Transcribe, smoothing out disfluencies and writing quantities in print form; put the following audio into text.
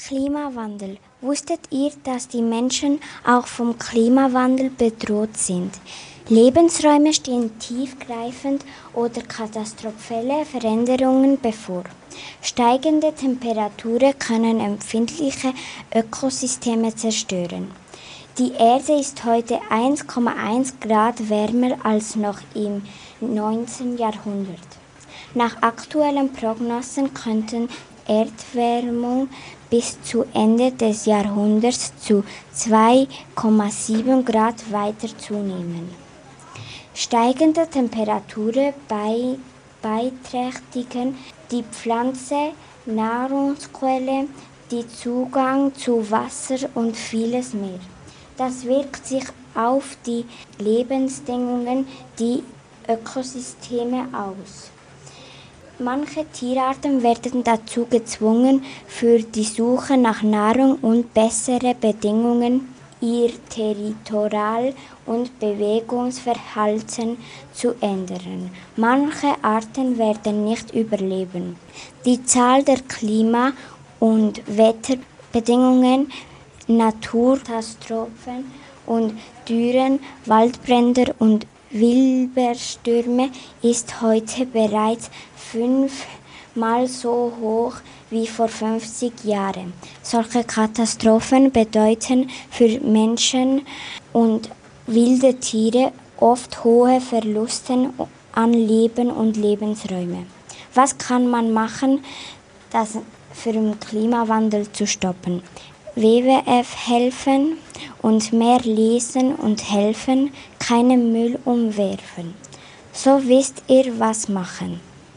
Klimawandel. Wusstet ihr, dass die Menschen auch vom Klimawandel bedroht sind? Lebensräume stehen tiefgreifend oder katastrophale Veränderungen bevor. Steigende Temperaturen können empfindliche Ökosysteme zerstören. Die Erde ist heute 1,1 Grad wärmer als noch im 19. Jahrhundert. Nach aktuellen Prognosen könnten Erderwärmung bis zu Ende des Jahrhunderts zu 2,7 Grad weiter zunehmen. Steigende Temperaturen beeinträchtigen die Pflanze, Nahrungsquelle, den Zugang zu Wasser und vieles mehr. Das wirkt sich auf die Lebensbedingungen, die Ökosysteme aus. Manche Tierarten werden dazu gezwungen, für die Suche nach Nahrung und bessere Bedingungen ihr Territorial- und Bewegungsverhalten zu ändern. Manche Arten werden nicht überleben. Die Zahl der Klima- und Wetterbedingungen, Naturkatastrophen und Dürren, Waldbrände und Wirbelstürme ist heute bereits 5-mal so hoch wie vor 50 Jahren. Solche Katastrophen bedeuten für Menschen und wilde Tiere oft hohe Verluste an Leben und Lebensräumen. Was kann man machen, das für den Klimawandel zu stoppen? WWF helfen und mehr lesen und helfen, keinen Müll umwerfen. So wisst ihr, was machen.